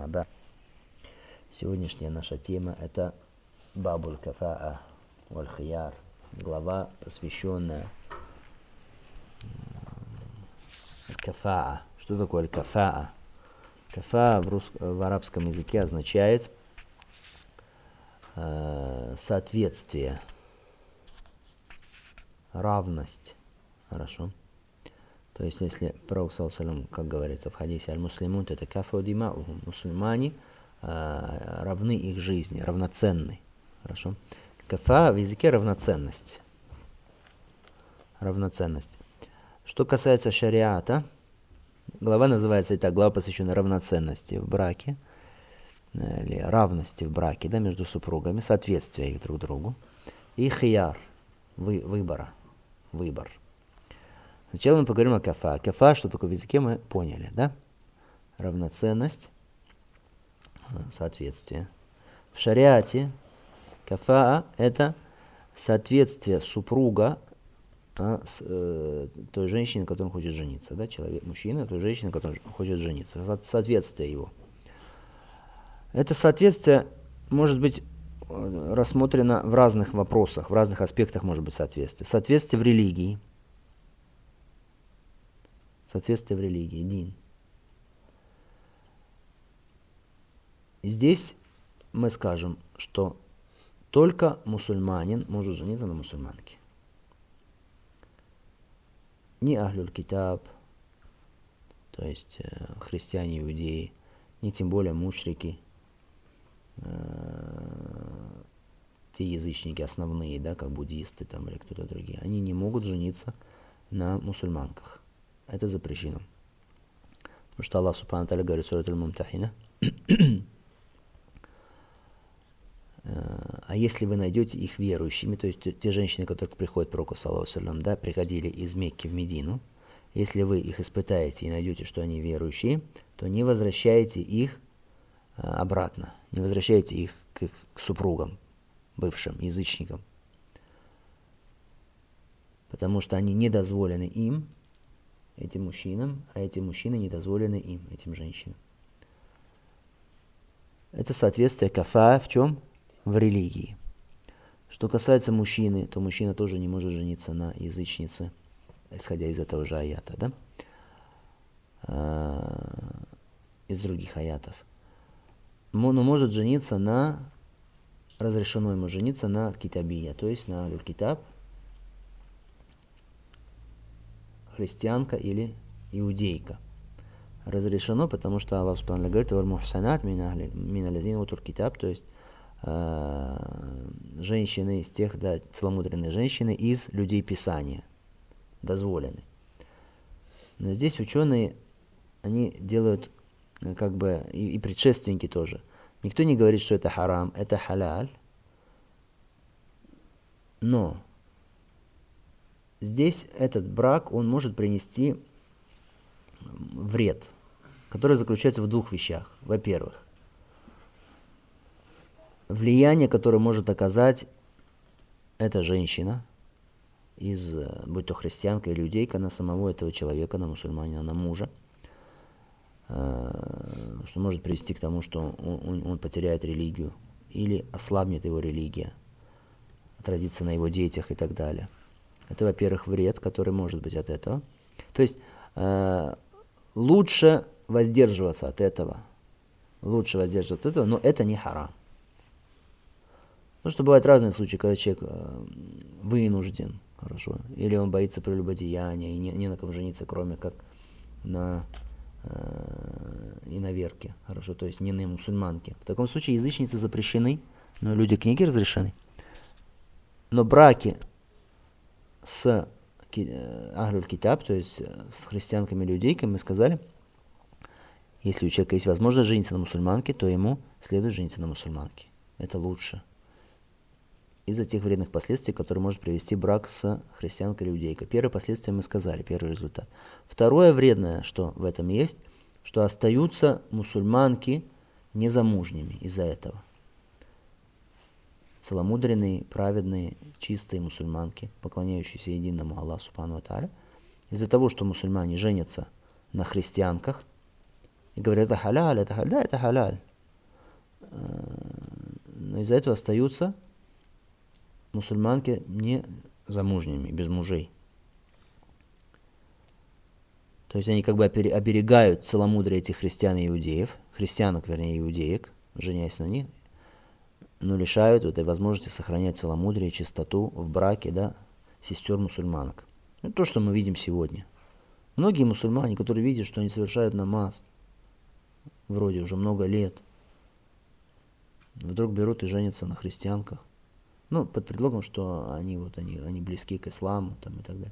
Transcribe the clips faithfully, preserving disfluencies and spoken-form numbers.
Амма. Сегодняшняя наша тема – это Бабуль Кафаа валь Хияр, глава, посвященная Кафаа. Что такое Кафаа? Кафаа в, рус... в арабском языке означает э, соответствие, равность. Хорошо. То есть, если Пророк, как говорится в хадисе, аль-муслимун татакафау димаухум, мусульмане э, равны их жизни, равноценны. Хорошо. Кафа в языке равноценность. Равноценность. Что касается шариата, глава называется и так, глава посвящена равноценности в браке, или равности в браке, да, между супругами, соответствия их друг другу. И хияр, вы, выбора, выбор. Сначала мы поговорим о кафа. Кафа, что такое в языке, мы поняли, да? Равноценность, соответствие. В шариате кафа – это соответствие супруга а, с, э, той женщине, на которой он хочет жениться. Да? Человек, мужчина, той женщине, на которой он хочет жениться. Со- соответствие его. Это соответствие может быть рассмотрено в разных вопросах, в разных аспектах может быть соответствие. Соответствие в религии. Соответствие в религии, дин. Здесь мы скажем, что только мусульманин может жениться на мусульманке. Ни ахлюль китаб, то есть христиане, иудеи, ни тем более мушрики, те язычники основные, да, как буддисты там, или кто-то другие, они не могут жениться на мусульманках. Это запрещено. Потому что Аллах Субхану ва Тааля говорит в суре Аль-Мумтахина: а если вы найдете их верующими, то есть те женщины, которые приходят к пророку, саллаллаху алейхи ва саллям, да, приходили из Мекки в Медину, если вы их испытаете и найдете, что они верующие, то не возвращайте их обратно, не возвращайте их к их к супругам, бывшим язычникам, потому что они не дозволены им, этим мужчинам, а эти мужчины не дозволены им, этим женщинам. Это соответствие кафа в чем? В религии. Что касается мужчины, то мужчина тоже не может жениться на язычнице, исходя из этого же аята, да? А, из других аятов. Он может жениться на, разрешено ему жениться на китабия, то есть на аль-китаб, христианка или иудейка. Разрешено, потому что Аллах Субхану говорит: «Валь-мухсанат мин аллазина утул китаб», то есть э, женщины из тех, да, целомудренные женщины из людей Писания, дозволены. Но здесь ученые, они делают как бы, и, и предшественники тоже. Никто не говорит, что это харам, это халяль, но здесь этот брак, он может принести вред, который заключается в двух вещах. Во-первых, влияние, которое может оказать эта женщина, из, будь то христианка или иудейка, на самого этого человека, на мусульманина, на мужа, что может привести к тому, что он, он, он потеряет религию или ослабнет его религия, отразится на его детях и так далее. Это, во-первых, вред, который может быть от этого. То есть э, лучше воздерживаться от этого. Лучше воздерживаться от этого, но это не харам. Потому что бывают разные случаи, когда человек э, вынужден, хорошо, или он боится прелюбодеяния, и не, не на ком жениться, кроме как на э, иноверке, хорошо, то есть не на мусульманке. В таком случае язычницы запрещены, но люди книги разрешены. Но браки с ахлюль китаб, то есть с христианками или иудейками, мы сказали, если у человека есть возможность жениться на мусульманке, то ему следует жениться на мусульманке. Это лучше. Из-за тех вредных последствий, которые может привести брак с христианкой или иудейкой. Первое последствие мы сказали, первый результат. Второе вредное, что в этом есть, что остаются мусульманки незамужними из-за этого. Целомудренные, праведные, чистые мусульманки, поклоняющиеся единому Аллаху Субхану ва Тааля, из-за того, что мусульмане женятся на христианках и говорят, это халяль, это халяль, да, это халяль. Но из-за этого остаются мусульманки не замужними, без мужей. То есть они как бы оберегают целомудрие этих христиан и иудеев, христианок, вернее, иудеек, женясь на них, но лишают этой возможности сохранять целомудрие и чистоту в браке, да, сестер-мусульманок. Это то, что мы видим сегодня. Многие мусульмане, которые видят, что они совершают намаз, вроде уже много лет, вдруг берут и женятся на христианках. Ну, под предлогом, что они, вот, они, они близки к исламу там, и так далее.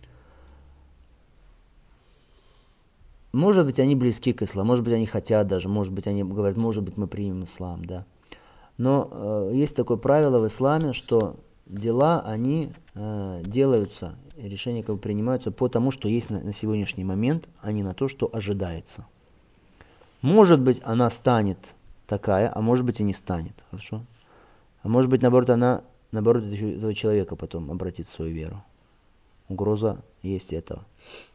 Может быть, они близки к исламу, может быть, они хотят даже, может быть, они говорят, может быть, мы примем ислам, да. Но э, есть такое правило в исламе, что дела, они э, делаются, решения как бы принимаются по тому, что есть на, на сегодняшний момент, а не на то, что ожидается. Может быть, она станет такая, а может быть и не станет, хорошо? А может быть, наоборот, она, наоборот, этого человека потом обратит в свою веру. Угроза есть этого.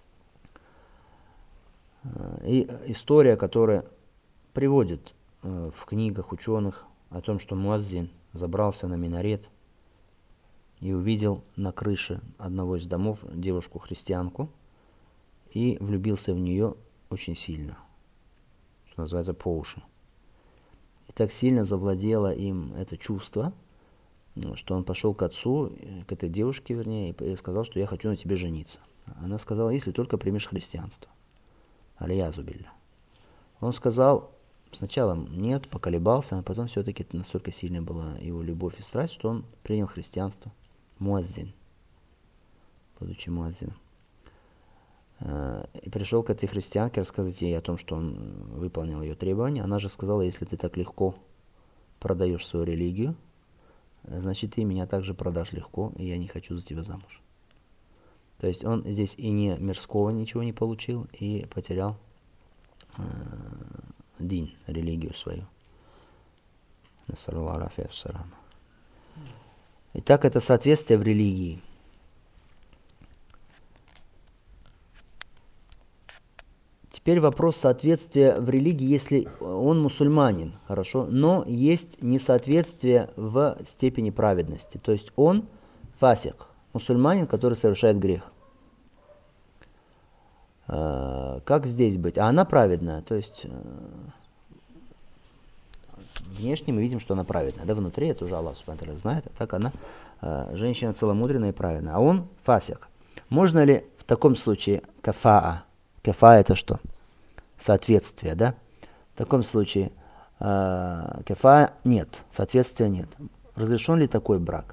И история, которая приводит в книгах ученых о том, что муаззин забрался на минарет и увидел на крыше одного из домов девушку-христианку и влюбился в нее очень сильно, что называется, по уши. И так сильно завладело им это чувство, что он пошел к отцу, к этой девушке, вернее, и сказал, что я хочу на тебе жениться. Она сказала, если только примешь христианство. Алиязу билля. Он сказал сначала нет, поколебался, а потом все-таки настолько сильная была его любовь и страсть, что он принял христианство. Муаззин. Будучи муаззином. И пришел к этой христианке рассказать ей о том, что он выполнил ее требования. Она же сказала, если ты так легко продаешь свою религию, значит ты меня также продашь легко, и я не хочу за тебя замуж. То есть он здесь и не мирского ничего не получил, и потерял э, дин, религию свою. Итак, это соответствие в религии. Теперь вопрос соответствия в религии, если он мусульманин, хорошо, но есть несоответствие в степени праведности. То есть он фасик, мусульманин, который совершает грех. Как здесь быть? А она праведная, то есть внешне мы видим, что она праведная, да, внутри это уже Аллах субхану ва тааля знает, а так она женщина целомудренная и праведная, а он фасик. Можно ли в таком случае кафаа? Кафа это что? Соответствие, да? В таком случае кафа нет, соответствия нет. Разрешен ли такой брак?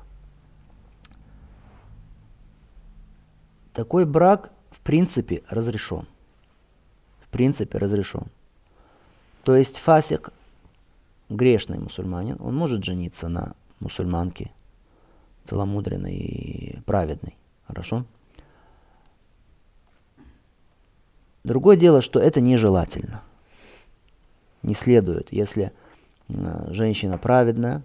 Такой брак в принципе разрешен. В принципе разрешен. То есть фасик, грешный мусульманин, он может жениться на мусульманке, целомудренной и праведной. Хорошо? Другое дело, что это нежелательно. Не следует, если женщина праведная,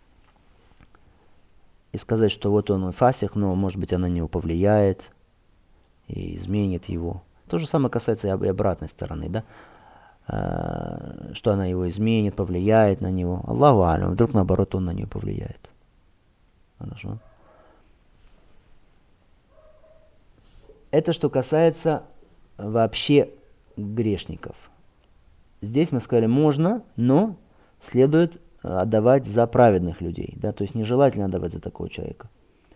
и сказать, что вот он фасик, но может быть она на него повлияет и изменит его. То же самое касается и обратной стороны, да? Что она его изменит, повлияет на него. Аллаху алям, вдруг наоборот он на нее повлияет. Хорошо? Это что касается вообще грешников. Здесь мы сказали можно, но следует отдавать за праведных людей. Да? То есть нежелательно отдавать за такого человека.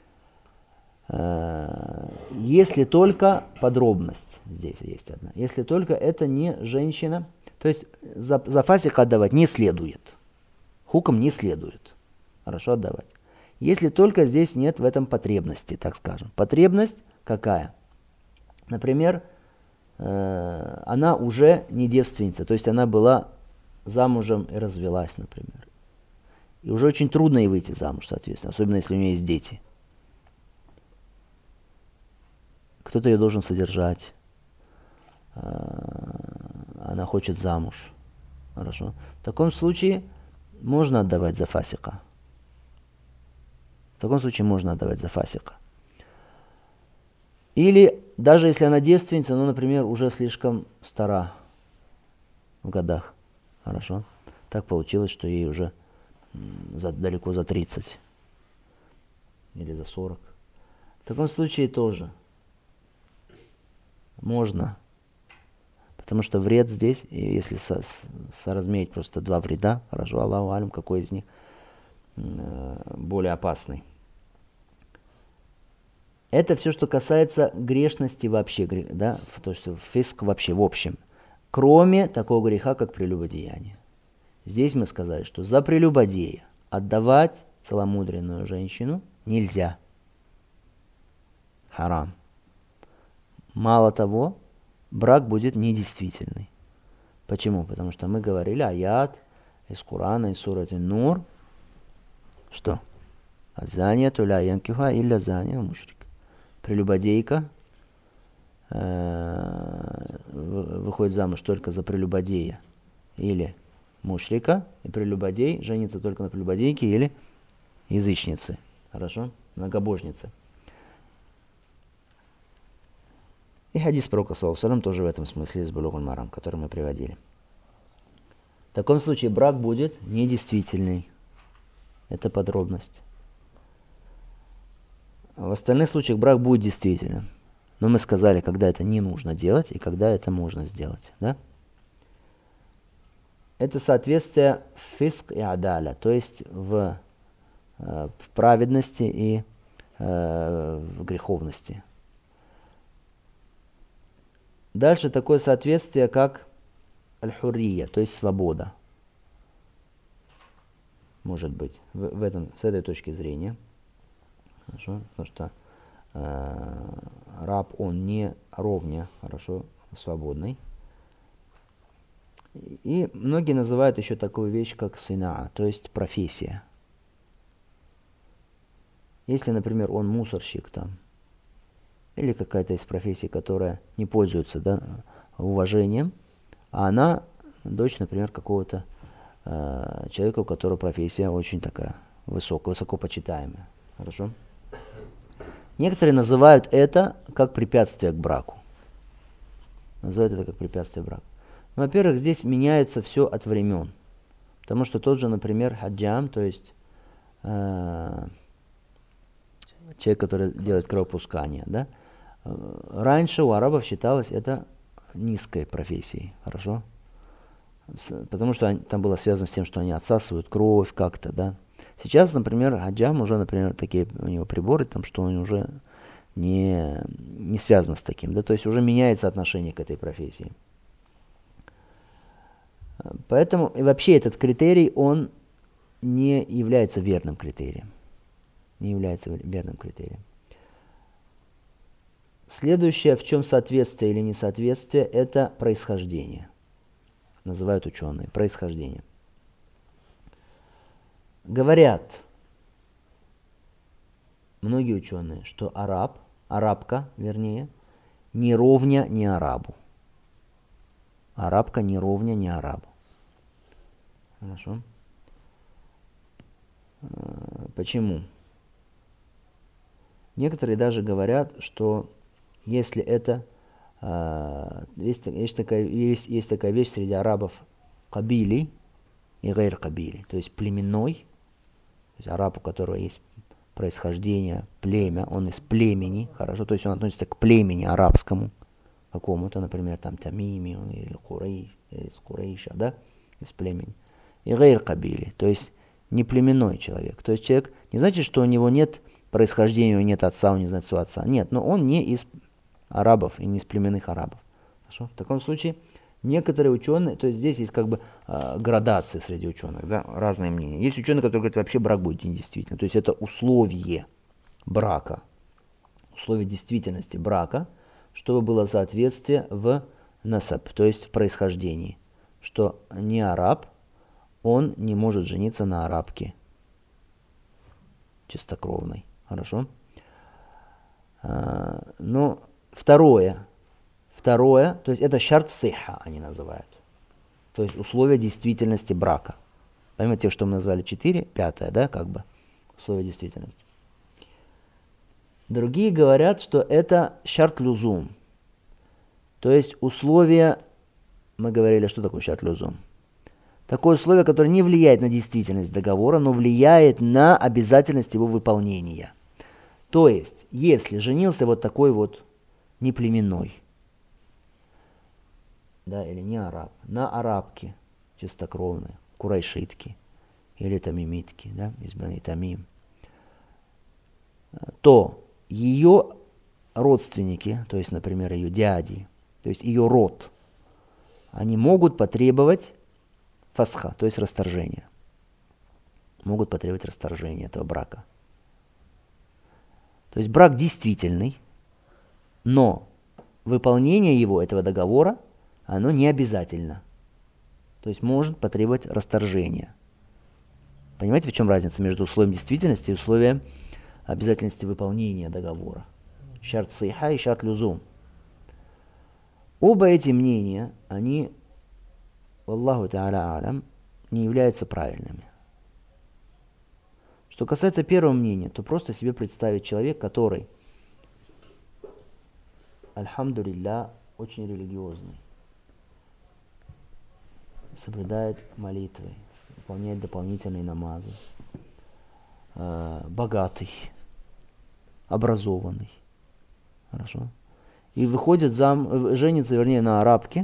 Если только подробность, здесь есть одна, если только это не женщина, то есть за, за фасика отдавать не следует, хуком не следует, хорошо отдавать. Если только здесь нет в этом потребности, так скажем. Потребность какая? Например, она уже не девственница, то есть она была замужем и развелась, например. И уже очень трудно ей выйти замуж, соответственно, особенно если у нее есть дети. Кто-то ее должен содержать. Она хочет замуж. Хорошо. В таком случае можно отдавать за фасика. В таком случае можно отдавать за фасика. Или даже если она девственница, но, например, уже слишком стара. в годах. Хорошо? Так получилось, что ей уже за, далеко за тридцать. Или за сорок. В таком случае тоже можно. Потому что вред здесь, если со, соразмерить просто два вреда, хорошо, Аллаху алям, какой из них более опасный. Это все, что касается грешности вообще, да, то есть фиск вообще в общем. Кроме такого греха, как прелюбодеяние. Здесь мы сказали, что за прелюбодея отдавать целомудренную женщину нельзя. Харам. Мало того, брак будет недействительный. Почему? Потому что мы говорили аят из Корана, из сураты Нур, что? Азания туля янкиха илля зания мушрик. Прелюбодейка э, выходит замуж только за прелюбодея или мушрика, и прелюбодей женится только на прелюбодейке или язычнице. Хорошо? Многобожнице. И хадис пророка саллаллаху алейхи ва саллям тоже в этом смысле из Булуг аль-Марам, который мы приводили. В таком случае брак будет недействительный. Это подробность. В остальных случаях брак будет действителен. Но мы сказали, когда это не нужно делать и когда это можно сделать. Да? Это соответствие фиск и адаля, то есть в, в праведности и э, в греховности. Дальше такое соответствие, как аль-хуррия, то есть свобода. Может быть, в, в этом, с этой точки зрения. Хорошо? Потому что э, раб, он не ровня, хорошо, свободный. И многие называют еще такую вещь, как синаа, то есть профессия. Если, например, он мусорщик там, или какая-то из профессий, которая не пользуется, да, уважением, а она дочь, например, какого-то э, человека, у которого профессия очень такая высокая, высоко почитаемая. Хорошо? Некоторые называют это как препятствие к браку. Называют это как препятствие к браку. Ну, во-первых, здесь меняется все от времен. Потому что тот же, например, хаджам, то есть э, человек, который делает кровопускание, да, раньше у арабов считалось это низкой профессией. Хорошо? Потому что там было связано с тем, что они отсасывают кровь как-то, да. Сейчас, например, хаджам уже, например, такие у него приборы, там, что он уже не, не связан с таким, да, то есть уже меняется отношение к этой профессии. Поэтому и вообще этот критерий, он не является верным критерием. Не является верным критерием. Следующее, в чем соответствие или несоответствие, это происхождение. Называют ученые происхождение. Говорят многие ученые, что араб, арабка, вернее, не ровня не арабу. Арабка не ровня не арабу. Хорошо? Почему? Некоторые даже говорят, что если это есть, есть, такая, есть, есть такая вещь среди арабов кабили и гайр кабили, то есть племенной, то есть араб, у которого есть происхождение, племя, он из племени, хорошо, то есть он относится к племени арабскому, какому-то, например, там Тамими или Курейш, из Курейша, да, из племени. И гайр кабили, то есть не племенной человек. То есть человек не значит, что у него нет происхождения, у него нет отца, у него нет своего отца. Нет, но он не из арабов и не из племенных арабов. Хорошо? В таком случае некоторые ученые, то есть здесь есть как бы э, градации среди ученых, да, разные мнения. Есть ученые, которые говорят, вообще брак будет недействительным. То есть это условие брака, условие действительности брака, чтобы было соответствие в насаб, то есть в происхождении. Что не араб, он не может жениться на арабке чистокровной. Хорошо? А, но второе, второе, то есть это шарт сиха они называют. То есть условия действительности брака. Помимо тех, что мы назвали четыре, пятое, да, как бы, условия действительности. Другие говорят, что это шарт люзум. То есть условия мы говорили, что такое шарт люзум. Такое условие, которое не влияет на действительность договора, но влияет на обязательность его выполнения. То есть, если женился вот такой вот неплеменной, да, или не араб, на арабке чистокровной, курайшитки или тамимитки, да, из Бани Тамим, то ее родственники, то есть, например, ее дяди, то есть ее род, они могут потребовать фасха, то есть расторжения. Могут потребовать расторжения этого брака. То есть брак действительный, но выполнение его, этого договора, оно не обязательно. То есть может потребовать расторжения. Понимаете, в чем разница между условием действительности и условием обязательности выполнения договора? Шарт сиха и шарт люзум. Оба эти мнения, они, валлаху та'аля алям, не являются правильными. Что касается первого мнения, то просто себе представить человек, который, альхамдулилля, очень религиозный, соблюдает молитвы, выполняет дополнительные намазы, э, богатый, образованный, хорошо, и выходит зам, женится, вернее, на арабке.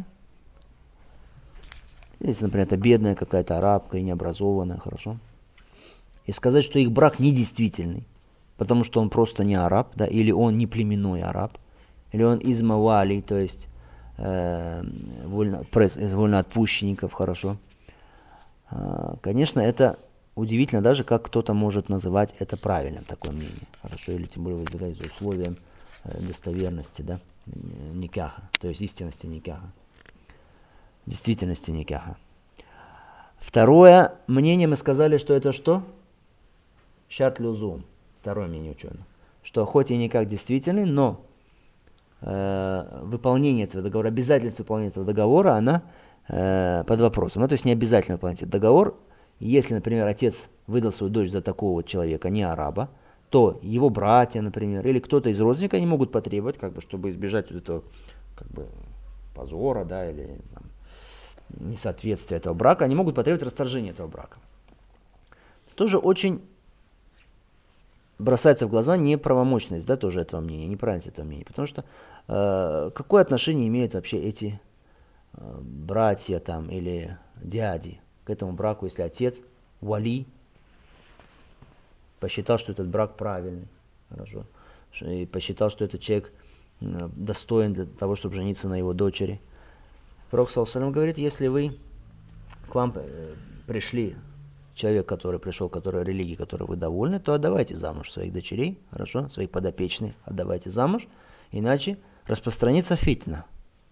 Если, например, это бедная какая-то арабка и необразованная, хорошо, и сказать, что их брак недействительный, потому что он просто не араб, да, или он не племенной араб, или он из мавали, то есть э, вольно, пресс, из вольноотпущенников, хорошо. Э, конечно, это удивительно даже, как кто-то может называть это правильным, такое мнение, хорошо, или тем более выдвигать условием э, достоверности, да, никаха, то есть истинности никаха, действительности никаха. Второе мнение, мы сказали, что это что? Шарт люзум. Второе мнение ученых. Что хоть и никак действительный, но э, выполнение этого договора, обязательность выполнения этого договора, она э, под вопросом. Ну, то есть не обязательно выполнять этот договор. Если, например, отец выдал свою дочь за такого вот человека, не араба, то его братья, например, или кто-то из родственников, они могут потребовать, как бы, чтобы избежать вот этого как бы, позора, да, или там, несоответствия этого брака, они могут потребовать расторжения этого брака. Тоже очень бросается в глаза неправомочность, да, тоже этого мнения, неправильность этого мнения. Потому что э, какое отношение имеют вообще эти э, братья там или дяди к этому браку, если отец, вали, посчитал, что этот брак правильный, хорошо, и посчитал, что этот человек э, достоин для того, чтобы жениться на его дочери. Пророк саллаллаху алейхи ва саллям говорит, если вы, к вам э, пришли, человек, который пришел, который религии, которой вы довольны, то отдавайте замуж своих дочерей, хорошо, своих подопечных отдавайте замуж, иначе распространится фитна.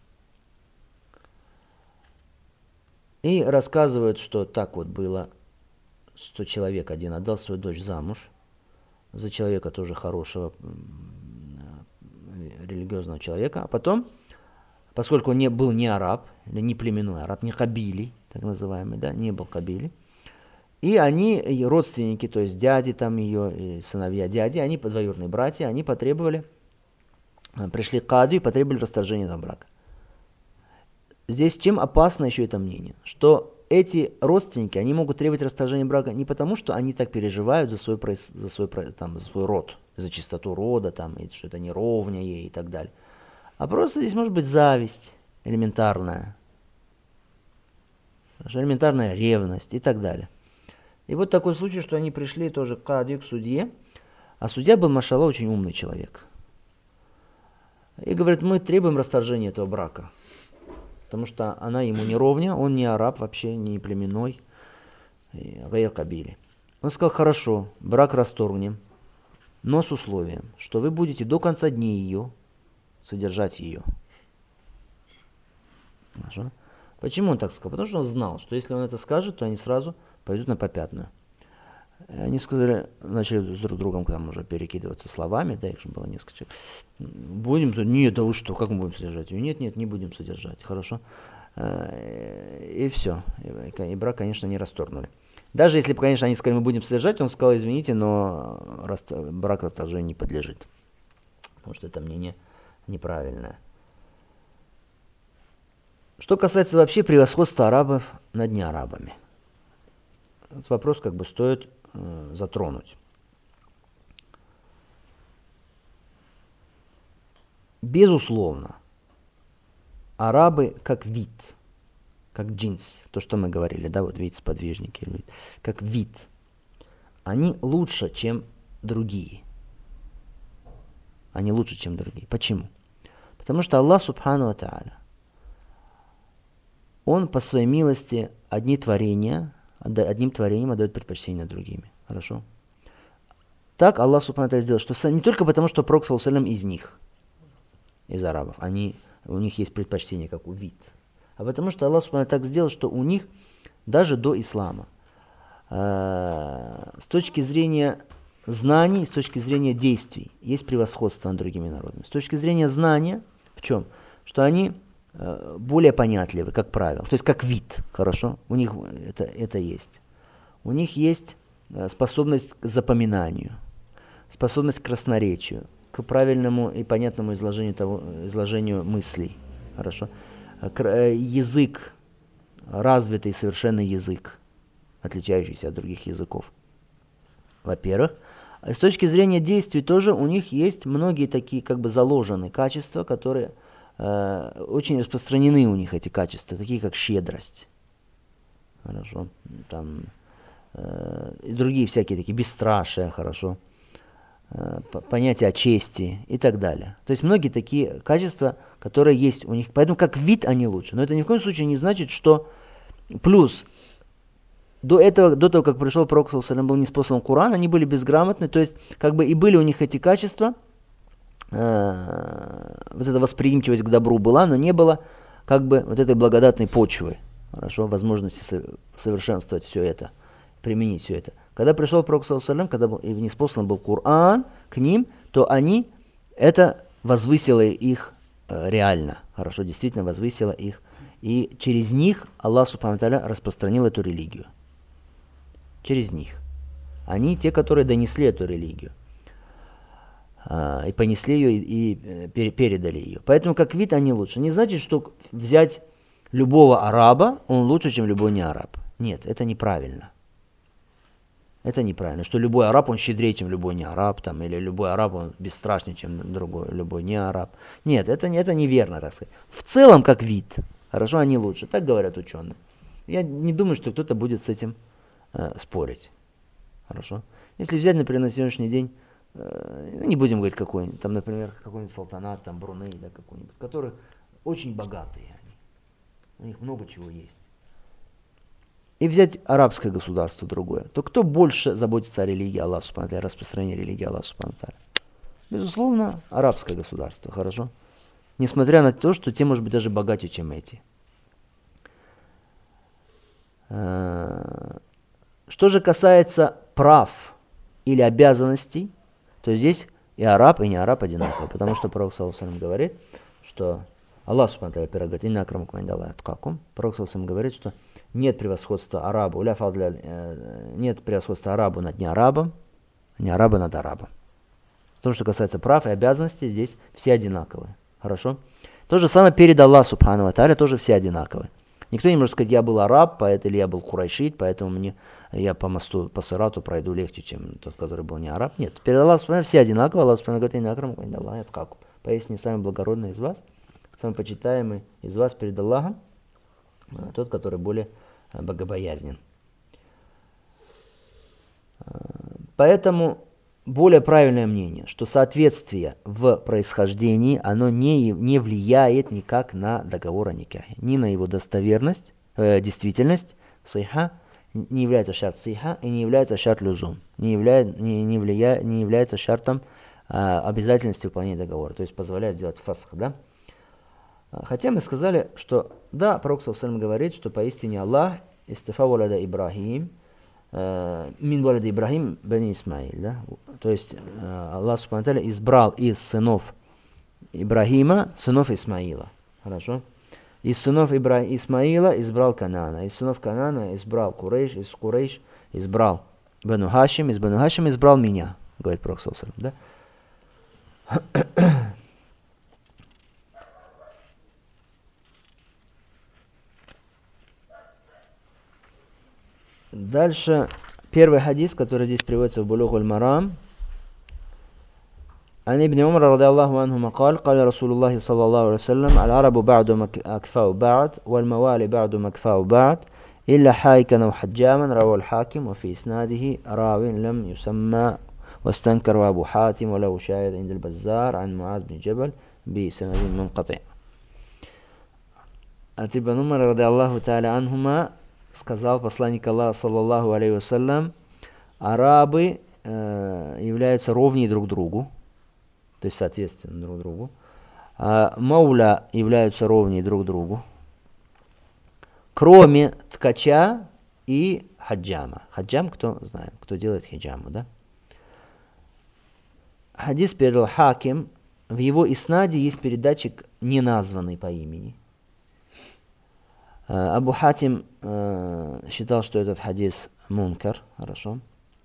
И рассказывают, что так вот было, что человек один отдал свою дочь замуж за человека тоже хорошего, религиозного человека, а потом, поскольку он не, был не араб, или не племенной араб, не кабили, так называемый, да, не был кабили, и они, и родственники, то есть дяди там ее, и сыновья дяди, они двоюродные братья, они потребовали, пришли к каду и потребовали расторжения этого брака. Здесь чем опасно еще это мнение? Что эти родственники, они могут требовать расторжения брака не потому, что они так переживают за свой, за свой, там, за свой род, за чистоту рода, там, и что это не ровня ей и так далее. А просто здесь может быть зависть элементарная, элементарная ревность и так далее. И вот такой случай, что они пришли тоже к кади, к судье, а судья был, машаллах, очень умный человек. И говорит, мы требуем расторжения этого брака, потому что она ему не ровня, он не араб вообще, не племенной, гайр кабили. Он сказал, хорошо, брак расторгнем, но с условием, что вы будете до конца дней ее содержать ее. Хорошо? Почему он так сказал? Потому что он знал, что если он это скажет, то они сразу пойдут на попятную. Они сказали, начали с друг другом там уже перекидываться словами, да, их же было несколько человек. Будем, нет, да вы что, как мы будем содержать ее? Нет, нет, не будем содержать, хорошо. И все. И брак, конечно, не расторгнули. Даже если бы, конечно, они сказали, мы будем содержать, он сказал, извините, но брак расторжению не подлежит. Потому что это мнение неправильное. Что касается вообще превосходства арабов над неарабами. Этот вопрос как бы стоит э, затронуть. Безусловно, арабы как вид, как джинс, то, что мы говорили, да, вот вид сподвижники, как вид, они лучше, чем другие. Они лучше, чем другие. Почему? Потому что Аллах Субхану ва Тааля, Он по своей милости одни творения, одним творением отдает предпочтение над другими. Хорошо? Так Аллах Субхану ва Тааля сделал, что не только потому, что Пророк саллаллаху алейхи ва саллям из них, из арабов, они, у них есть предпочтение, как у вид, а потому что Аллах Субхану ва Тааля так сделал, что у них даже до ислама, э, с точки зрения знаний, с точки зрения действий, есть превосходство над другими народами. С точки зрения знания, в чем? Что они э, более понятливы, как правило. То есть как вид, хорошо? У них это, это есть. У них есть способность к запоминанию, способность к красноречию, к правильному и понятному изложению, того, изложению мыслей. Хорошо? Язык, развитый совершенный язык, отличающийся от других языков. Во-первых. С точки зрения действий тоже у них есть многие такие как бы заложенные качества, которые э, очень распространены у них, эти качества, такие как щедрость. Хорошо. Там, э, и другие всякие такие, бесстрашие, хорошо. Э, понятие о чести и так далее. То есть многие такие качества, которые есть у них. Поэтому как вид они лучше. Но это ни в коем случае не значит, что плюс. До этого, до того, как пришел Пророк саллаллаху алейхи ва саллям, был ниспослан Коран, они были безграмотны, то есть как бы и были у них эти качества, э, вот эта восприимчивость к добру была, но не было как бы вот этой благодатной почвы, хорошо, возможности совершенствовать все это, применить все это. Когда пришел Пророк саллаллаху алейхи ва саллям, когда был, и ниспослан был Коран к ним, то они, это возвысило их э, реально, хорошо, действительно возвысило их, и через них Аллах Субхану ва Тааля распространил эту религию. Через них. Они те, которые донесли эту религию. А, и понесли ее, и, и пер, передали ее. Поэтому как вид они лучше. Не значит, что взять любого араба, он лучше, чем любой не араб. Нет, это неправильно. Это неправильно. Что любой араб, он щедрее, чем любой не араб. Там, или любой араб, он бесстрашнее, чем другой, любой не араб. Нет, это, это неверно, так сказать. В целом, как вид. Хорошо, они лучше. Так говорят ученые. Я не думаю, что кто-то будет с этим спорить. Хорошо? Если взять, например, на сегодняшний день, э, не будем говорить какой-нибудь, там, например, какой-нибудь султанат, там, Бруней, да, какой-нибудь, которые очень богатые они. У них много чего есть. И взять арабское государство другое, то кто больше заботится о религии Аллаха Субхану ва Тааля, распространении религии Аллаха Субхану ва Тааля? Безусловно, арабское государство, хорошо? Несмотря на то, что те, может быть, даже богаче, чем эти. Что же касается прав или обязанностей, то здесь и араб, и не араб одинаково. Потому что Пророк саллаллаху алейхи ва саллям говорит, что Аллах Субхану ва Тааля, во-первых, говорит, «Инна акрамакум индаллахи аткакум». Пророк саллаллаху алейхи ва саллям говорит, что нет превосходства арабу, нет превосходства арабу над неарабом, не араба над арабом. В том, что касается прав и обязанностей, здесь все одинаковые. Хорошо? То же самое перед Аллахом Субхану ва Тааля, тоже все одинаковые. Никто не может сказать, я был араб, поэтому, или я был курайшит, поэтому мне, я по мосту, по Сирату пройду легче, чем тот, который был не араб. Нет, перед Аллахом Субхану ва Тааля все одинаковые. Аллах Субхану ва Тааля говорит, «Инна акрамакум индаллахи аткакум». Поистине самый благородный из вас, самый почитаемый из вас перед Аллахом, тот, который более богобоязнен. Поэтому более правильное мнение, что соответствие в происхождении, оно не, не влияет никак на договор о никахе, ни на его достоверность, э, действительность, сайха, не является шарт сайха и не является шарт люзум, не, являет, не, не, влия, не является шартом э, обязательности выполнения договора, то есть позволяет сделать фасх, да? Хотя мы сказали, что да, Пророк саллаллаху алейхи ва саллям говорит, что поистине Аллах истафа валада Ибрахим, мин валада Ибрахим бани Исмаил, да? То есть Аллах Субхану ва Тааля избрал из сынов Ибрахима сынов Исмаила. Хорошо? Из сынов Ибра... Исмаила избрал Канана, из сынов Канана избрал Курейш, из Курейш избрал Бану Хашим, из Бану Хашим избрал меня, говорит Пророк саллаллаху алейхи ва саллям, да? Дальше первый хадис, который здесь приводится в Булуг аль-Марам. عن ابن عمر رضي الله عنهما قال قال رسول الله صلى الله عليه وسلم العرب بعضهم أكفاء بعض والموالي بعضهم أكفاء بعض إلا حائكا أو حجاما رواه الحاكم وفي إسناده راو لم يسمى واستنكر أبو حاتم وله شاهد عند البزار عن معاذ بن جبل بسند منقطع. От Ибн Умара радиаллаху тааля анхума сказал посланник Аллаха саллаллаху алейхи вассалям: арабы э, являются ровнее друг другу, то есть соответственно друг другу. А мауля являются ровнее друг другу, кроме ткача и хаджама. Хаджам, кто знает, кто делает хиджаму, да? Хадис передал Хаким. В его иснаде есть передатчик, не названный по имени. Абу Хатим э, считал, что этот хадис мункар, хорошо.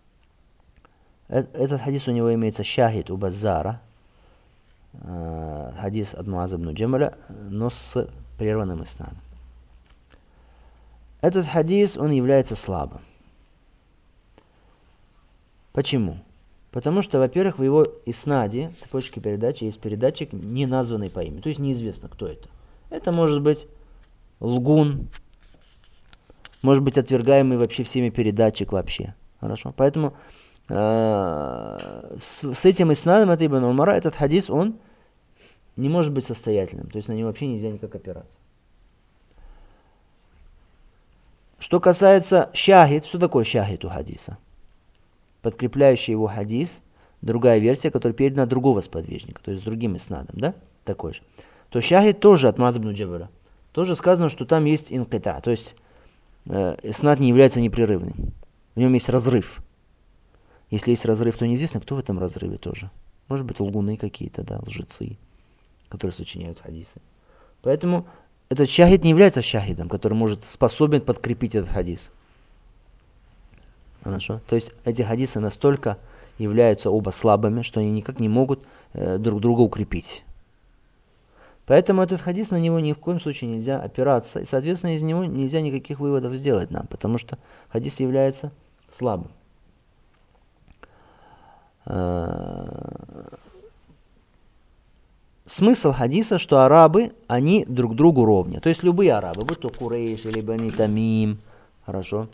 Этот хадис у него имеется шахид у Баззара, э, хадис от Муаза ибн Джамаля, но с прерванным иснадом. Этот хадис, он является слабым. Почему? Потому что, во-первых, в его иснаде, цепочке передачи, есть передатчик, не названный по имени, то есть неизвестно, кто это. Это может быть лгун, может быть отвергаемый вообще всеми передатчик вообще. Хорошо? Поэтому э, с, с этим иснадом от Ибн Умара этот хадис, он не может быть состоятельным. То есть на него вообще нельзя никак опираться. Что касается шахид, что такое шахид у хадиса? Подкрепляющий его хадис, другая версия, которая передана другого сподвижника, то есть с другим иснадом, да? Такой же. То шахид тоже от Муаза ибн Джабаля. Тоже сказано, что там есть инкита, то есть э, иснад не является непрерывным. В нем есть разрыв. Если есть разрыв, то неизвестно, кто в этом разрыве тоже. Может быть, лгуны какие-то, да, лжецы, которые сочиняют хадисы. Поэтому этот шахид не является шахидом, который может способен подкрепить этот хадис. Хорошо? То есть эти хадисы настолько являются оба слабыми, что они никак не могут э, друг друга укрепить. Поэтому этот хадис, на него ни в коем случае нельзя опираться. И, соответственно, из него нельзя никаких выводов сделать нам, потому что хадис является слабым. Смысл хадиса, что арабы, они друг другу ровня. То есть любые арабы, будь то Курейш или Бани Тамим, хорошо.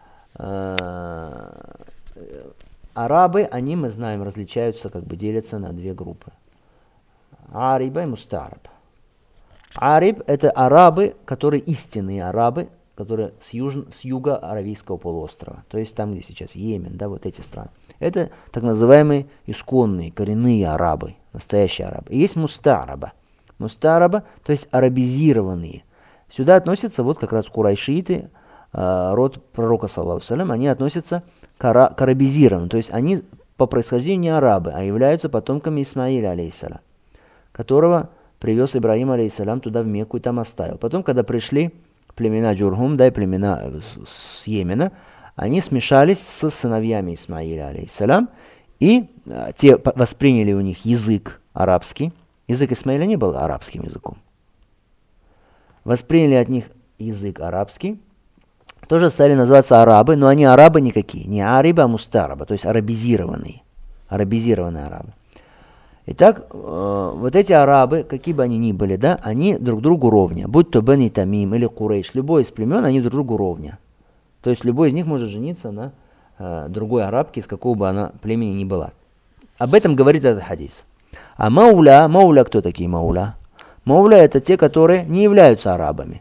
Арабы, они, мы знаем, различаются, как бы делятся на две группы. Ариба и Мустараб. Ариб – это арабы, которые истинные арабы, которые с, юж... с юга Аравийского полуострова. То есть там, где сейчас Йемен, да, вот эти страны. Это так называемые исконные, коренные арабы, настоящие арабы. И есть мустараба. Мустараба, то есть арабизированные. Сюда относятся вот как раз курайшиты, род пророка, саллаллаху алейхи ва саллям, они относятся к, ара... к арабизированным. То есть они по происхождению не арабы, а являются потомками Исмаиля, алейхиссалям, которого привез Ибрагим, алейхиссалям, туда в Мекку и там оставил. Потом, когда пришли племена Джурхум, да, и племена с Йемена, они смешались с сыновьями Исмаиля, алейхиссалям, и а, те восприняли у них язык арабский. Язык Исмаиля не был арабским языком. Восприняли от них язык арабский, тоже стали называться арабы, но они арабы никакие, не ариба, а мустараба, то есть арабизированные, арабизированные арабы. Итак, э, вот эти арабы, какие бы они ни были, да, они друг другу ровня. Будь то Бани Тамим или Курейш, любой из племен, они друг другу ровня. То есть любой из них может жениться на э, другой арабке, из какого бы она племени ни была. Об этом говорит этот хадис. А мауля, мауля кто такие мауля? Мауля это те, которые не являются арабами.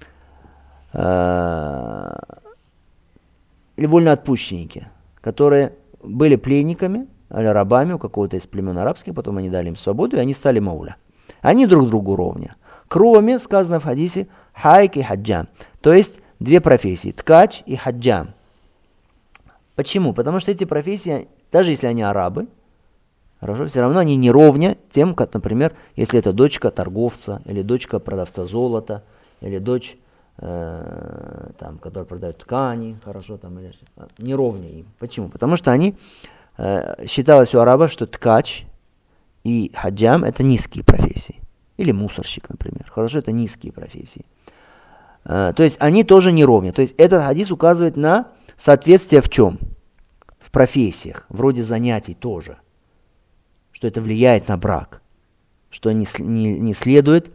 Э, или вольноотпущенники, которые были пленниками, или рабами у какого-то из племен арабских, потом они дали им свободу, и они стали мауля. Они друг другу ровня. Кроме, сказано в хадисе, хайк и хаджам. То есть две профессии, ткач и хаджам. Почему? Потому что эти профессии, даже если они арабы, хорошо, все равно они не ровня тем, как, например, если это дочка торговца, или дочка продавца золота, или дочь, э, там, которая продает ткани, хорошо, там, или, не ровня им. Почему? Потому что они считалось у арабов, что ткач и хаджам это низкие профессии. Или мусорщик, например. Хорошо, это низкие профессии. То есть они тоже не ровня. То есть этот хадис указывает на соответствие в чем? В профессиях, вроде занятий тоже. Что это влияет на брак. Что не, не, не следует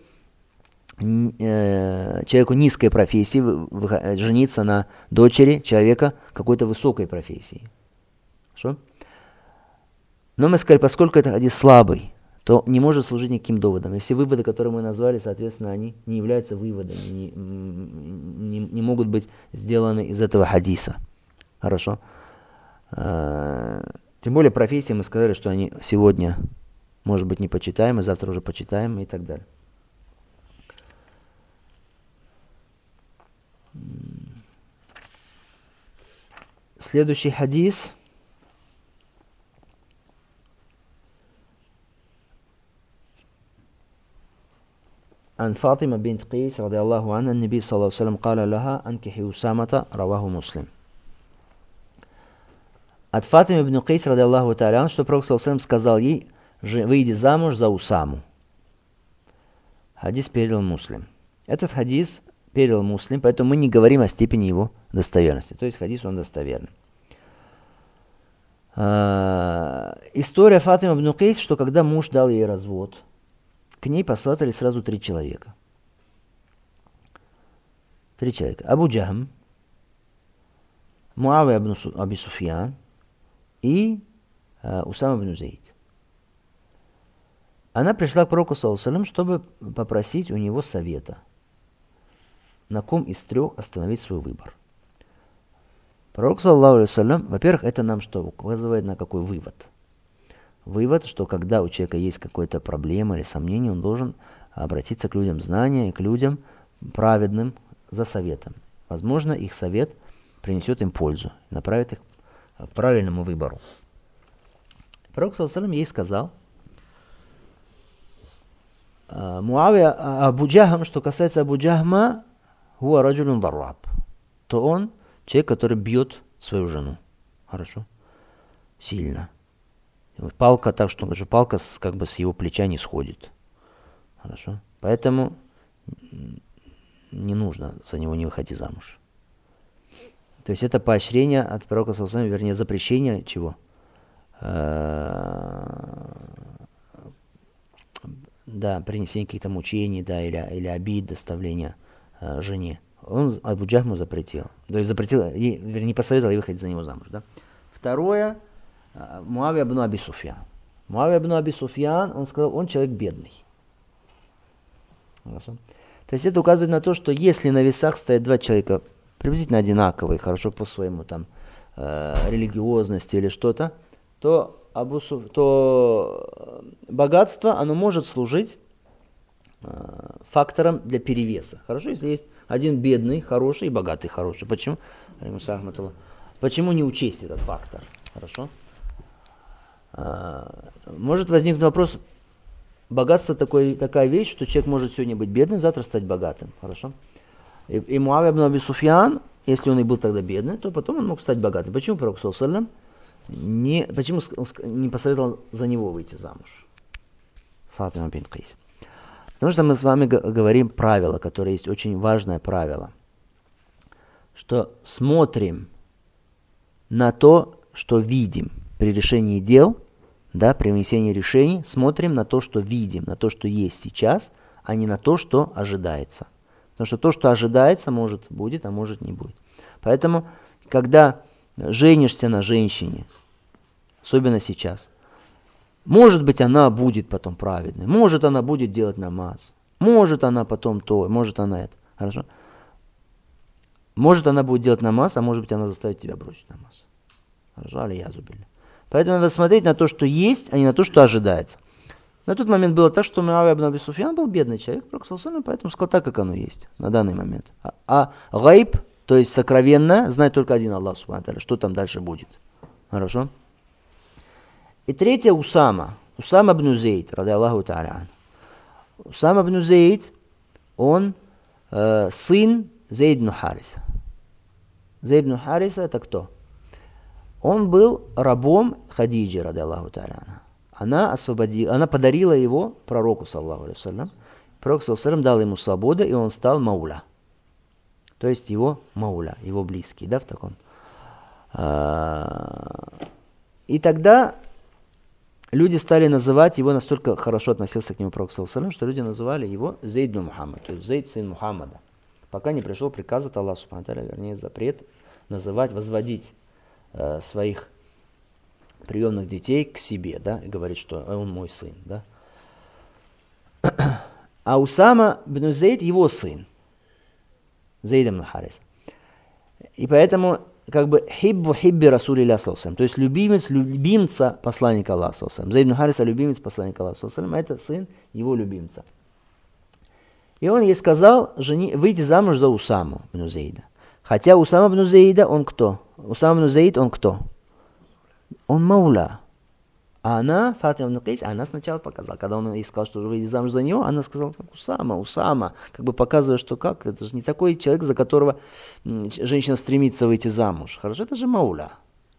э, человеку низкой профессии жениться на дочери человека какой-то высокой профессии. Хорошо? Но мы сказали, поскольку это хадис слабый, то не может служить никаким доводом. И все выводы, которые мы назвали, соответственно, они не являются выводами, не, не, не могут быть сделаны из этого хадиса. Хорошо? Тем более профессии мы сказали, что они сегодня, может быть, не почитаем, и завтра уже почитаем и так далее. Следующий хадис. عن فاطمة بنت قيس رضي الله عنها النبي صلى الله عليه وسلم قال لها أنكحي أسامة رواه مسلم. От Фатимы ибн Кайс, ради Аллаху та'аля, что Пророк саллаллаху алейхи ва саллям сказал ей: выйди замуж за Усаму. Хадис передал Муслим. Этот хадис передал Муслим, поэтому мы не говорим о степени его достоверности. То есть хадис он достоверный. А, история Фатимы ибн Кайс, что когда муж дал ей развод, к ней посватали сразу три человека. Три человека. Абу Джахм, Муавия ибн Аби Суфьян и э, Усама ибн Зейд. Она пришла к пророку, саллаллаху алейхи ва саллям, чтобы попросить у него совета, на ком из трех остановить свой выбор. Пророк, саллаллаху алейхи ва саллям, во-первых, это нам что указывает на какой вывод? Вывод, что когда у человека есть какая-то проблема или сомнение, он должен обратиться к людям знания и к людям праведным за советом. Возможно, их совет принесет им пользу, направит их к правильному выбору. Пророк, саллаллаху алейхи ва саллям, ей сказал: Муавия Абу Джахм, что касается Абу Джахма, хуа раджулюн дарраб, то он человек, который бьет свою жену. Хорошо? Сильно. Палка так, что же палка с, как бы с его плеча не сходит. Хорошо? Поэтому не нужно за него не выходить замуж. То есть это поощрение от пророка, саллаллаху алейхи ва саллям, вернее запрещение чего? Да, принесение каких-то мучений, да, или, или обид, доставления э, жене. Он Абу Джахму запретил. То есть запретил, ей, вернее, не посоветовал ей выходить за него замуж. Да? Второе, э, Муавия ибн Аби Суфьян. Муавия ибн Аби Суфьян, он сказал, он человек бедный. Хорошо. То есть это указывает на то, что если на весах стоят два человека приблизительно одинаковые, хорошо по своему там э, религиозности или что-то, то Абу Суф, то богатство, оно может служить э, фактором для перевеса. Хорошо, если есть один бедный, хороший и богатый, хороший. Почему? Почему не учесть этот фактор? Хорошо. Э, может возникнуть вопрос, богатство такой, такая вещь, что человек может сегодня быть бедным, завтра стать богатым. Хорошо. И, и Муавия ибн Аби Суфьян, если он и был тогда бедный, то потом он мог стать богатым. Почему пророк, саллаллаху алейхи ва саллям, Не, почему он не посоветовал за него выйти замуж? Фатима бинт Кайс. Потому что мы с вами говорим правило, которое есть очень важное правило. Что смотрим на то, что видим при решении дел, да, при вынесении решений, смотрим на то, что видим, на то, что есть сейчас, а не на то, что ожидается. Потому что то, что ожидается, может будет, а может не будет. Поэтому, когда женишься на женщине, особенно сейчас, может быть, она будет потом праведной, может, она будет делать намаз, может, она потом то, может, она это. Хорошо? Может, она будет делать намаз, а может быть, она заставит тебя бросить намаз. Хорошо? Аль-язубилля. Поэтому надо смотреть на то, что есть, а не на то, что ожидается. На тот момент было так, что Муавия ибн Аби Суфьян был бедный человек, поэтому сказал так, как оно есть на данный момент. А, а гайб, то есть сокровенное, знает только один Аллах субхану ва тааля, что там дальше будет. Хорошо? И третье, Усама. Усама ибн Зейд, ради Аллаху та'аля. Усама ибн Зейд, он э, сын Зейд ибн Хариса. Зейд ибн Хариса это кто? Он был рабом Хадиджи, ради Аллаху та'аля. Она освободила, она подарила его пророку, саллаллаху алейхи ва саллям. Пророк, саллаллаху алейхи ва саллям, дал ему свободу, и он стал мауля. То есть его мауля, его близкий, да, в таком. И тогда люди стали называть его, настолько хорошо относился к нему пророк, саллаллаху алейхи ва саллям, что люди называли его Зейд бин Мухаммад, то есть Зейд сын Мухаммада. Пока не пришел приказ от Аллаха субхану ва тааля, вернее запрет называть, возводить э, своих приемных детей к себе, да, и говорить, что он мой сын, да. А Усама бин Зейд его сын, Зейд бин Харис. И поэтому как бы хиббу хибби Расулилля саллаллаху алейхи ва саллям, то есть любимец любимца посланника Аллаха саллаллаху алейхи ва саллям. Зейд бин Хариса любимец посланника Аллаха саллаллаху алейхи ва саллям, это сын его любимца. И он ей сказал жени, выйти замуж за Усаму бин Зейда. Хотя Усама бин Зейда, он кто? Усама бин Зейд, он кто? Он маула. А она, Фатима бин Кайс, она сначала показала. Когда он ей сказал, что выйди замуж за него, она сказала, как Усама, Усама. Как бы показывая, что как, это же не такой человек, за которого женщина стремится выйти замуж. Хорошо, это же мауля.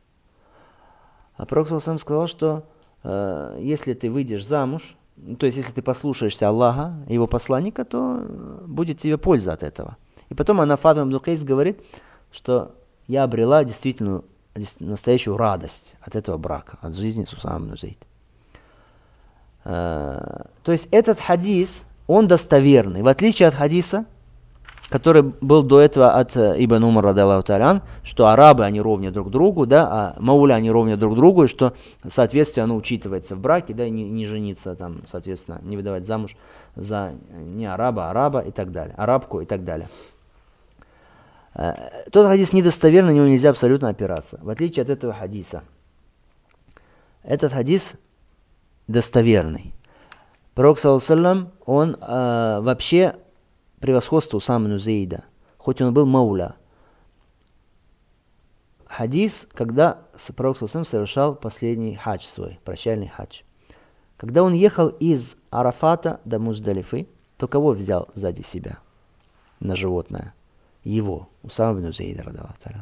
А пророк саллаллаху алейхи ва саллям сказал, что э, если ты выйдешь замуж, то есть если ты послушаешься Аллаха, его посланника, то будет тебе польза от этого. И потом она, Фатима бин Кайс, говорит, что я обрела действительно настоящую радость от этого брака, от жизни с Усамой бин Зейд. То есть этот хадис, он достоверный, в отличие от хадиса, который был до этого от Ибн Умара, радиаллаху тааля, что арабы, они ровня друг другу, да, а мауля, они ровня друг другу, и что соответствие, оно учитывается в браке, да, и не, не жениться там, соответственно, не выдавать замуж за не араба, а араба и так далее, арабку и так далее. Тот хадис недостоверный, на него нельзя абсолютно опираться. В отличие от этого хадиса. Этот хадис достоверный. Пророк, саллаллаху алейхи ва саллям, он э, вообще превосходство Усамы бин Зейда, хоть он был мауля. Хадис, когда пророк, саллаллаху алейхи ва саллям, совершал последний хадж свой, прощальный хадж. Когда он ехал из Арафата до Муздалифы, то кого взял сзади себя на животное? Его, Усама бин Зейда, радиаллаху тааля.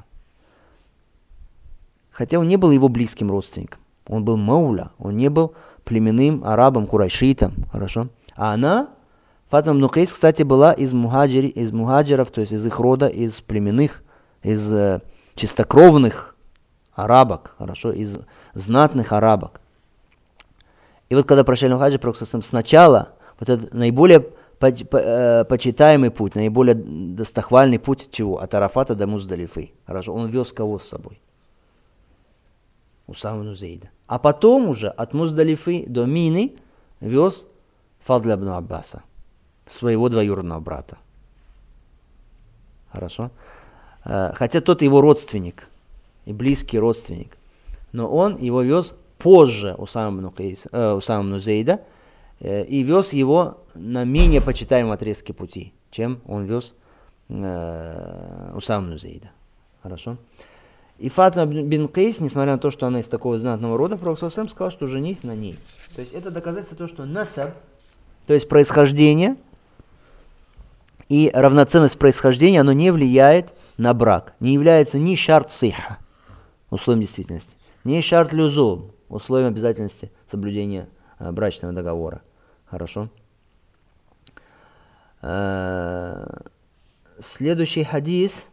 Хотя он не был его близким родственником. Он был мауля, он не был племенным арабом, курайшитом, хорошо? А она, Фатима бин Кайс, кстати, была из, мухаджири, из мухаджиров, то есть из их рода, из племенных, из э, чистокровных арабок, хорошо? Из знатных арабок. И вот когда прощали хаджи, пророк сначала, вот этот наиболее почитаемый путь, наиболее достохвальный путь чего? От Арафата до Муздалифы. Хорошо, он вез кого с собой? Усаму бин Зейда. А потом уже от Муздалифы до Мины вез Фадля бин Аббаса, своего двоюродного брата. Хорошо? Хотя тот его родственник и близкий родственник. Но он его вез позже Усаму бин Зейда, и вез его на менее почитаемом отрезке пути, чем он вез э, Усаму бин Зейда. Хорошо? И Фатима бин Кайс, несмотря на то, что она из такого знатного рода, пророк саллаллаху алейхи ва саллям сказал, что женись на ней. То есть это доказательство того, что насаб, то есть происхождение и равноценность происхождения, оно не влияет на брак. Не является ни шарт сиха, условием действительности, ни шарт люзум, условием обязательности соблюдения брачного договора. Хорошо. Следующий хадис.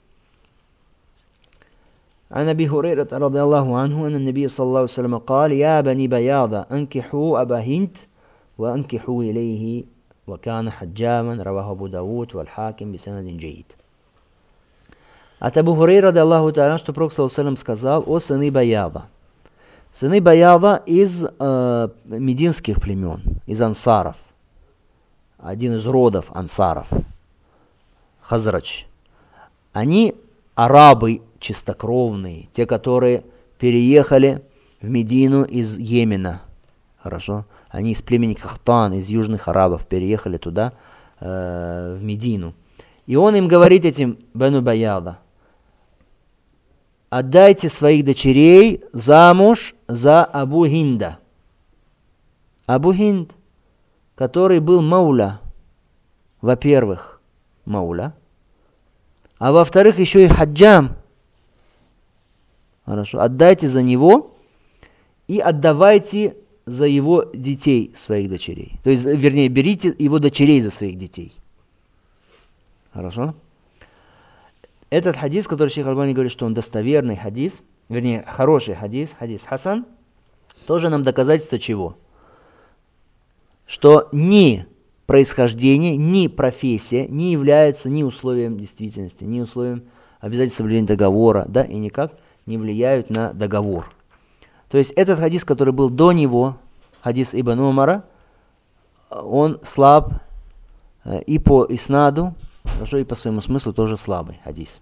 عن أبي هريرة رضي الله عنه أن النبي صلى الله عليه وسلم قال يا بني بياضة أنكحوا أبا هند وأنكحوا إليه وكان حجاما رواه أبو داود والحاكم بسند جيد. От Абу Хурейры, رضي الله تعالى, что пророк саллаллаху алейхи ва саллям сказал о сыны Баяда. Сыны Баяда из э, мединских племен, из ансаров. Один из родов ансаров. Хазрач. Они арабы чистокровные, те, которые переехали в Медину из Йемена. Хорошо? Они из племени Кахтан, из южных арабов, переехали туда, э, в Медину. И он им говорит этим Бану Баяда: отдайте своих дочерей замуж за Абу Хинда. Абу Хинд, который был мауля, во-первых, мауля, а во-вторых, еще и хаджам. Хорошо, отдайте за него и отдавайте за его детей, своих дочерей. То есть, вернее, берите его дочерей за своих детей. Хорошо? Этот хадис, который шейх Албани говорит, что он достоверный хадис, вернее, хороший хадис, хадис хасан, тоже нам доказательство чего? Что ни происхождение, ни профессия не является ни условием действительности, ни условием обязательства соблюдения договора, да, и никак не влияют на договор. То есть этот хадис, который был до него, хадис Ибн Умара, он слаб и по иснаду, хорошо, и по своему смыслу тоже слабый хадис.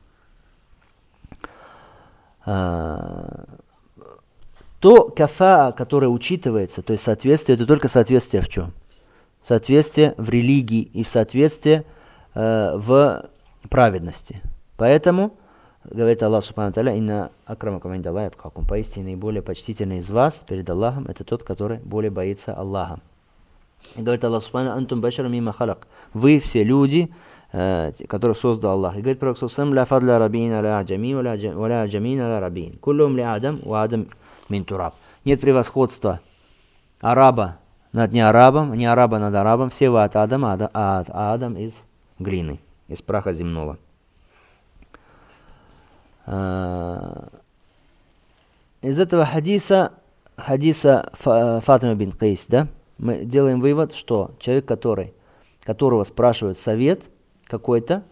То кафа, которое учитывается, то есть соответствие, это только соответствие в чем? Соответствие в религии и в соответствие э, в праведности. Поэтому, говорит Аллах Субхану Тааля, «Инна акрамакум индаллахи аткакум». Поистине наиболее почтительный из вас перед Аллахом, это тот, который более боится Аллаха. И говорит Аллах Субхану: «Антум башару мимма халак». Вы все люди, э, которых создал Аллах. И говорит Пророк Субхану: «Ла фадля рабин аля аджамин, валя аджамин аля рабин. Куллум ли адам, ва адам мин тураб». Нет превосходства араба над не арабом, не араба над арабом, все вы от Адама, а от Адам из глины, из праха земного. Из этого хадиса, хадиса Фатима бин Кайс, да, мы делаем вывод, что человек, который, которого спрашивают совет какой-то,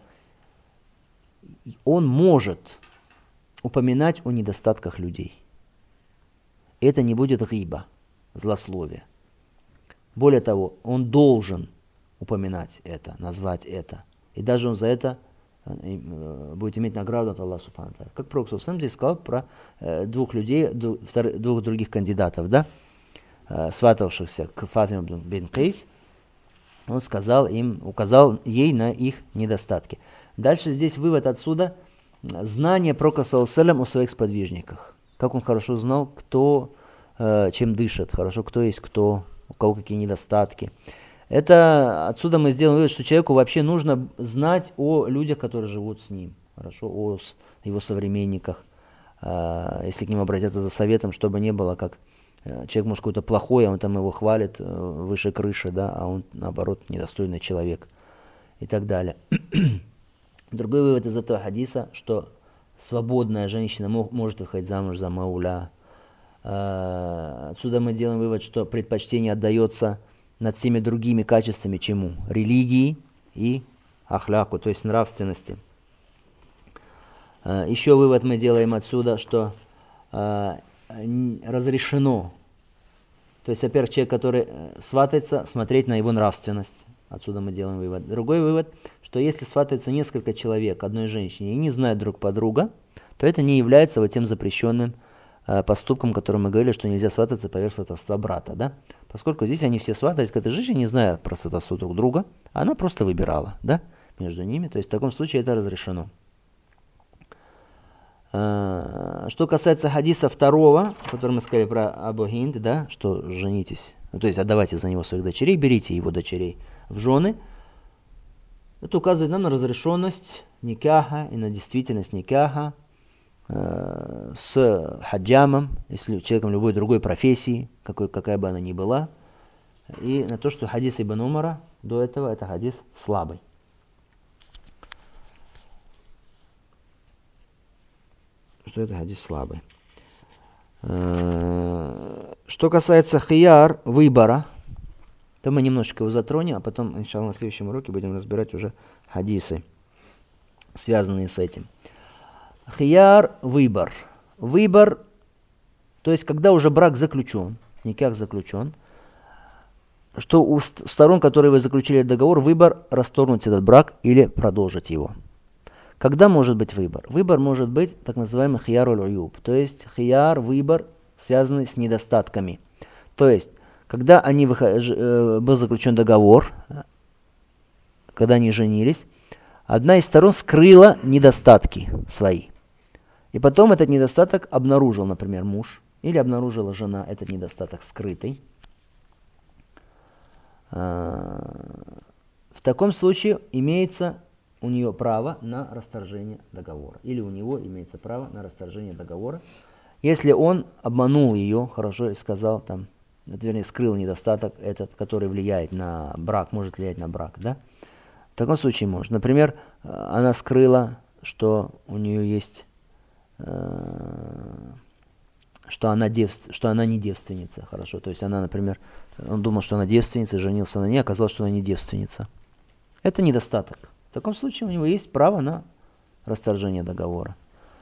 он может упоминать о недостатках людей. Это не будет гиба, злословие. Более того, он должен упоминать это, назвать это. И даже он за это будет иметь награду от Аллаха Субхану Тааля. Как Пророк саллаллаху алейхи ва саллям здесь сказал про двух людей, двух других кандидатов, да, сватавшихся к Фатиме бин Кайс. Он сказал им, указал ей на их недостатки. Дальше здесь вывод отсюда: знание Пророка саллаллаху алейхи ва саллям о своих сподвижниках. Как он хорошо знал, кто чем дышит, хорошо, кто есть кто, у кого какие недостатки. Это отсюда мы сделаем вывод, что человеку вообще нужно знать о людях, которые живут с ним, хорошо, о его современниках, если к ним обратятся за советом, чтобы не было как человек, может, какой-то плохой, а он там его хвалит выше крыши, да, а он, наоборот, недостойный человек и так далее. Другой вывод из этого хадиса, что свободная женщина может выходить замуж за мауля. Отсюда мы делаем вывод, что предпочтение отдается над всеми другими качествами чему? Религии и ахляку, то есть нравственности. Еще вывод мы делаем отсюда, что разрешено, то есть, во-первых, человек, который сватается, смотреть на его нравственность. Отсюда мы делаем вывод. Другой вывод, что если сватается несколько человек одной женщине и не знают друг подруга, то это не является вот тем запрещенным поступком, которым мы говорили, что нельзя свататься поверх сватовства брата, да? Поскольку здесь они все сватались к этой женщине, не зная про сватовство друг друга, она просто выбирала, да, между ними. То есть в таком случае это разрешено. Что касается хадиса второго, который мы сказали про Абу Хинд, да, что женитесь, ну, то есть отдавайте за него своих дочерей, берите его дочерей в жены, это указывает нам на разрешенность никаха и на действительность никаха с хаджамом, если человеком любой другой профессии, какой, какая бы она ни была, и на то, что хадис Ибн Умара до этого это хадис слабый. Что это хадис слабый. Что касается хияр, выбора, то мы немножечко его затронем, а потом, иншаллах, на следующем уроке будем разбирать уже хадисы, связанные с этим. Хияр – выбор. Выбор, то есть когда уже брак заключен, никак заключен, что у сторон, которые вы заключили договор, выбор расторгнуть этот брак или продолжить его. Когда может быть выбор? Выбор может быть так называемый хияр уль-уюб, то есть хияр – выбор, связанный с недостатками. То есть, когда они выход... был заключен договор, когда они женились, одна из сторон скрыла недостатки свои. И потом этот недостаток обнаружил, например, муж, или обнаружила жена этот недостаток скрытый. В таком случае имеется у нее право на расторжение договора. Или у него имеется право на расторжение договора. Если он обманул ее, хорошо, и сказал, там, вернее, скрыл недостаток этот, который влияет на брак, может влиять на брак, да? В таком случае может. Например, она скрыла, что у нее есть э, что она, дев... что она не девственница. Хорошо. То есть она, например, он думал, что она девственница, женился на ней, оказалось, что она не девственница. Это недостаток. В таком случае у него есть право на расторжение договора.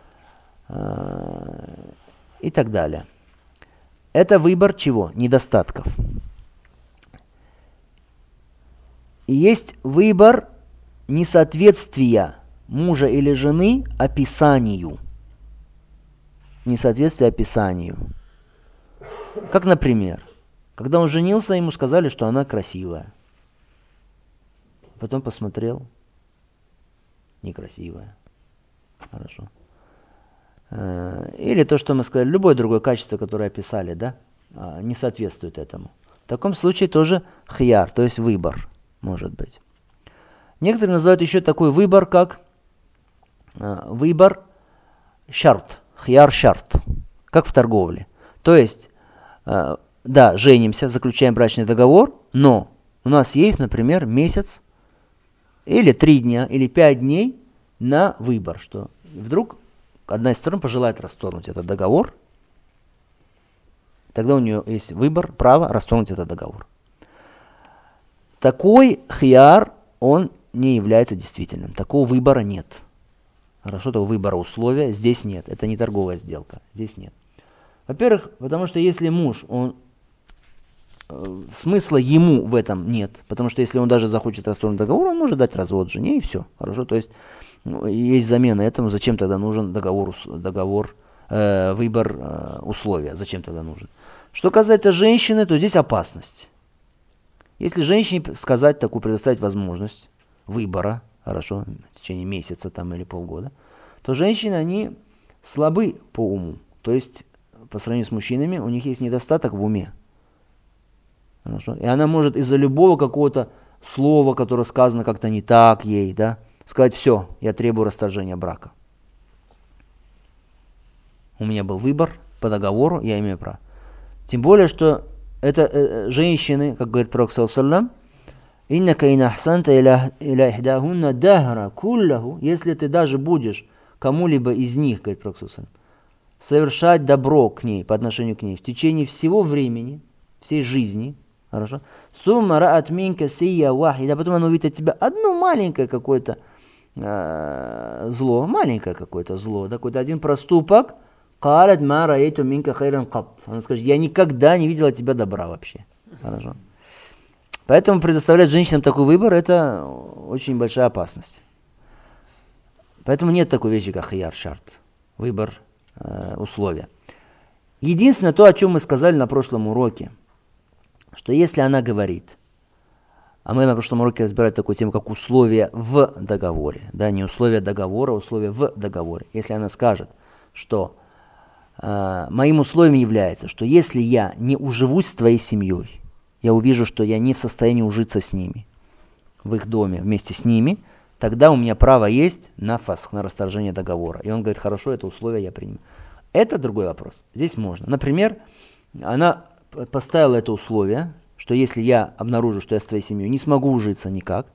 И так далее. Это выбор чего? Недостатков. И есть выбор несоответствия мужа или жены описанию. Несоответствие описанию. Как, например, когда он женился, ему сказали, что она красивая. Потом посмотрел. Некрасивая. Хорошо. Или то, что мы сказали, любое другое качество, которое описали, да, не соответствует этому. В таком случае тоже хияр, то есть выбор, может быть. Некоторые называют еще такой выбор, как выбор шарт, хияр шарт, как в торговле. То есть, да, женимся, заключаем брачный договор, но у нас есть, например, месяц, или три дня, или пять дней на выбор, что вдруг одна из сторон пожелает расторгнуть этот договор, тогда у нее есть выбор, право расторгнуть этот договор. Такой хияр, он не является действительным. Такого выбора нет. Хорошо, такого выбора условия здесь нет. Это не торговая сделка. Здесь нет. Во-первых, потому что если муж, он смысла ему в этом нет. Потому что если он даже захочет расторгнуть договор, он может дать развод жене и все. Хорошо, то есть есть замена этому, зачем тогда нужен договор, договор э, выбор э, условия, зачем тогда нужен. Что касается женщины, то здесь опасность. Если женщине сказать такую, предоставить возможность выбора, хорошо, в течение месяца там, или полгода, то женщины, они слабы по уму. То есть, по сравнению с мужчинами, у них есть недостаток в уме. Хорошо? И она может из-за любого какого-то слова, которое сказано как-то не так ей, да, сказать: все, я требую расторжения брака. У меня был выбор по договору, я имею право. Тем более, что это э, женщины, как говорит Пророк саллаллаху иннака ин ахсанта иля ихдахунна дахра куллаху, если ты даже будешь кому-либо из них, говорит Пророк саллаллаху, совершать добро к ней, по отношению к ней, в течение всего времени, всей жизни, хорошо, сумма раат минка сия вахида, потом она увидит от тебя одно маленькое какое-то э, зло, маленькое какое-то зло, какой-то один проступок, قالت ما رأيت منك خيرا قط. Она скажет: я никогда не видела от тебя добра вообще. Хорошо. Поэтому предоставлять женщинам такой выбор — это очень большая опасность. Поэтому нет такой вещи, как хияр шарт, выбор э, условия. Единственное то, о чем мы сказали на прошлом уроке, что если она говорит, а мы на прошлом уроке разбирали такую тему, как условия в договоре, да, не условия договора, а условия в договоре. Если она скажет, что моим условием является, что если я не уживусь с твоей семьей, я увижу, что я не в состоянии ужиться с ними, в их доме, вместе с ними, тогда у меня право есть на фасх, на расторжение договора. И он говорит: хорошо, это условие я приму. Это другой вопрос. Здесь можно. Например, она поставила это условие, что если я обнаружу, что я с твоей семьей не смогу ужиться никак,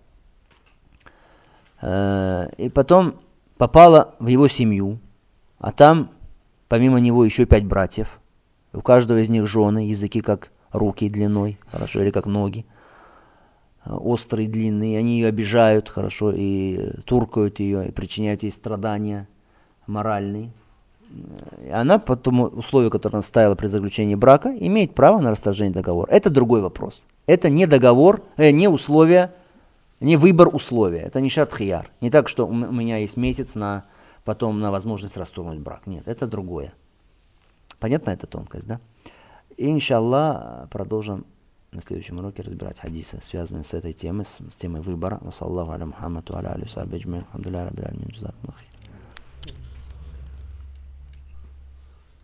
и потом попала в его семью, а там помимо него еще пять братьев. У каждого из них жены, языки как руки длиной, хорошо, или как ноги, острые, длинные. Они ее обижают, хорошо, и туркают ее, и причиняют ей страдания моральные. И она по тому условию, которое она ставила при заключении брака, имеет право на расторжение договора. Это другой вопрос. Это не договор, э, не условие, не выбор условия. Это не шарт хияр. Не так, что у меня есть месяц на потом на возможность расторгнуть брак. Нет, это другое. Понятна эта тонкость, да? И, иншаллах, продолжим на следующем уроке разбирать хадисы, связанные с этой темой, с, с темой выбора. Вассалаллаху аля Мухаммаду аля алейхи ва сахбихи аджмаин. Алхамдулиллахи раббил аламин.